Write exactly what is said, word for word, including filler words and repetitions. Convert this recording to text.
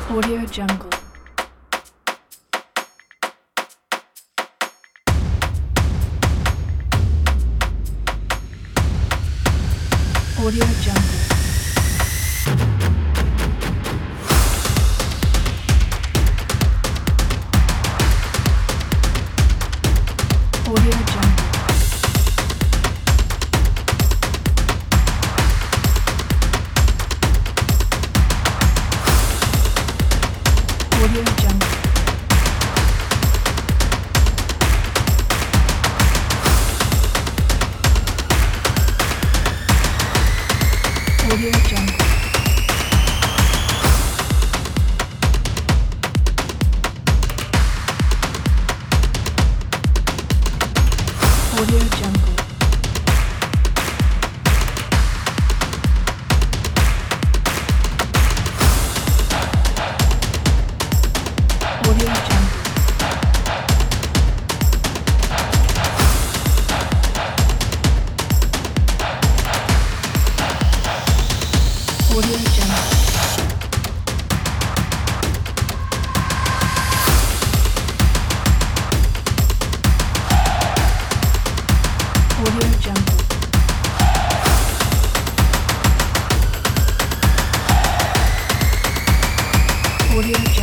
Audio Jungle. Audio Jungle. Audio Jungle. Audio Jungle. Audio Jungle. Audio Jungle. Audio Jungle. Audio Jungle. Audio Jungle. Audio